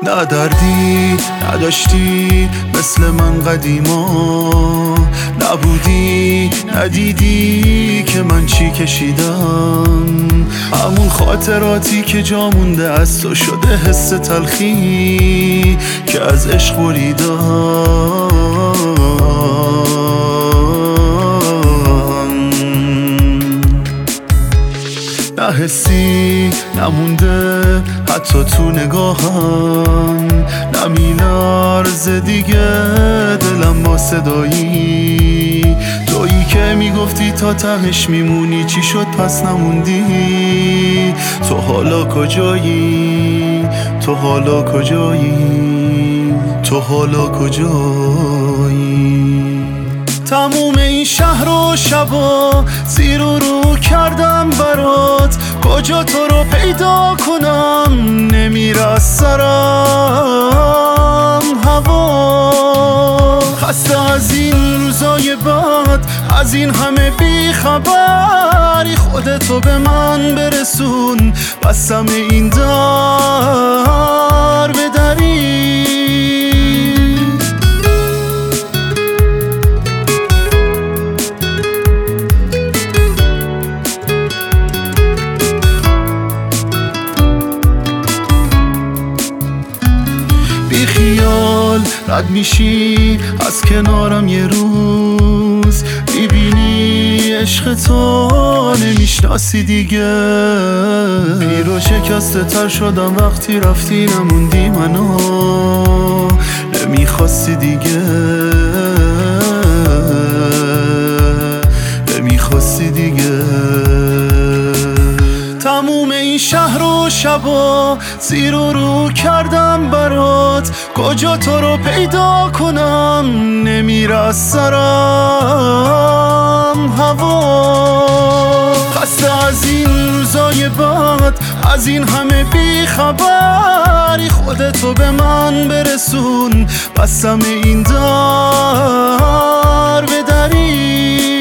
نه دردی نداشتی مثل من قدیما، نبودی ندیدی که من چی کشیدم. همون خاطراتی که جا مونده از تو شده حس تلخی که از عشق بریدم. نه حسی نمونده حتی تو نگاهم، نمیلرزه دیگه دلم با صدایی تویی که میگفتی تا تهش میمونی. چی شد پس نموندی؟ تو حالا کجایی؟ تو حالا کجایی؟ تو حالا کجایی؟ تموم این شهر و شبا زیر و رو کردم برات، کجا تو رو پیدا کنم نمیره از سرم هوا. خسته از این روزای بعد، از این همه بیخبری، خودتو به من برسون بستم این در به دری. بی خیال رد میشی از کنارم یه روز، میبینی عشق تو نمیشناسی دیگه. پیر و شکسته تر شدم وقتی رفتی، نموندی منو نمیخواستی دیگه، نمیخواستی دیگه. تموم این شهر و شبا زیر و رو کردم برات، کجا تو رو پیدا کنم نمیره از سرم هوا. خسته از این روزای بعد، از این همه بیخبری، خودتو به من برسون بستم این در به دری.